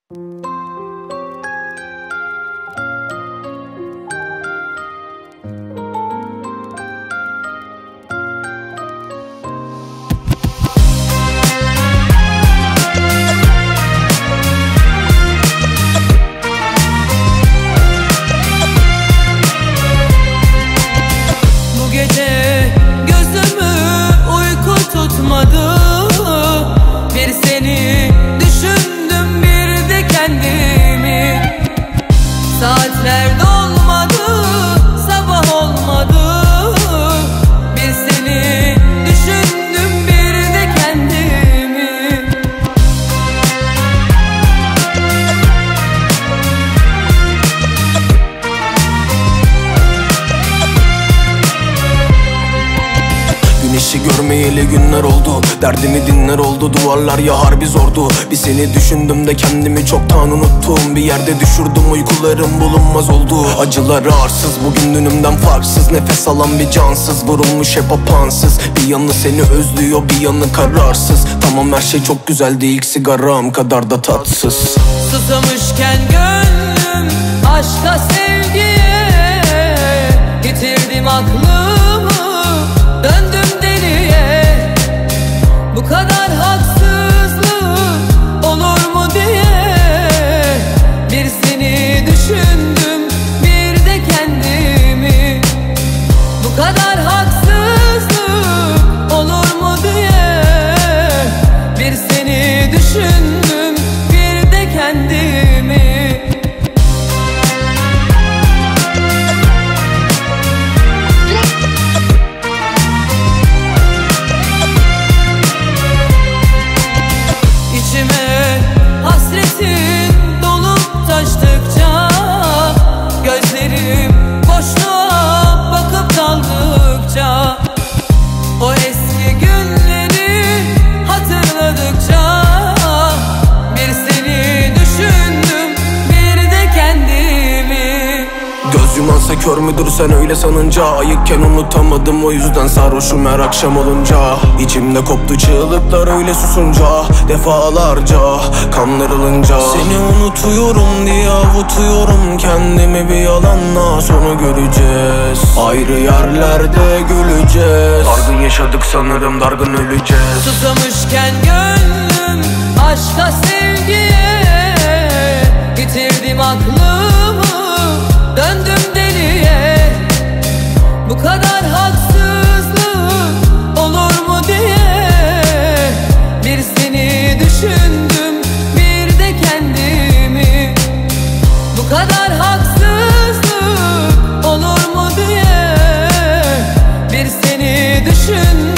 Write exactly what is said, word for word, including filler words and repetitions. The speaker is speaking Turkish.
Bu gece gözümü uyku tutmadı. Bir seni düşündüm, bir de kendimi. Saatler dolmadı, sabah olmadı. Bir seni düşündüm, bir de kendimi. Güneşi görmeyeli günler oldu, derdimi dinler oldu, duvarlar ya harbi zordu. Bir seni düşündüm de kendimi çoktan unuttum. Bir yerde düşürdüm, uykularım bulunmaz oldu. Acıları arsız, bugün dünümden farksız. Nefes alan bir cansız, vurulmuş hep apansız. Bir yanı seni özlüyor, bir yanı kararsız. Tamam her şey çok güzeldi, ilk sigaram kadar da tatsız. Susamışken gönlüm aşka sevgiye, yitirdim aklımı, döndüm deliye. Bu kadar haksızlık olur mu diye bir seni düşündüm, bir de kendimi. Bu kadar haksızlık olur mu diye bir seni düşündüm, bir de kendimi. İçime hasretin dolup taştıkça, gözlerim boşluğa bakıp daldıkça, o eski günleri hatırladıkça bir seni düşündüm, bir de kendimi. Göz yumansa kör müdür sen öyle sanınca? Ayıkken unutamadım, o yüzden sarhoşum her akşam olunca. İçimde koptu çığlıklar öyle susunca, defalarca kanlarılınca. Seni unutuyorum diye avutuyorum kendimi, bir yalanla sonu göreceğiz. Ayrı yerlerde güleceğiz. Dargın yaşadık sanırım, dargın öleceğiz. Susamışken gönlüm aşka sevgiye, yitirdim aklımı, döndüm deliye. Bu kadar haksızlık olur mu diye bir seni düşündüm, bir de kendimi. Bu kadar haksızlık olur mu diye bir seni düşündüm,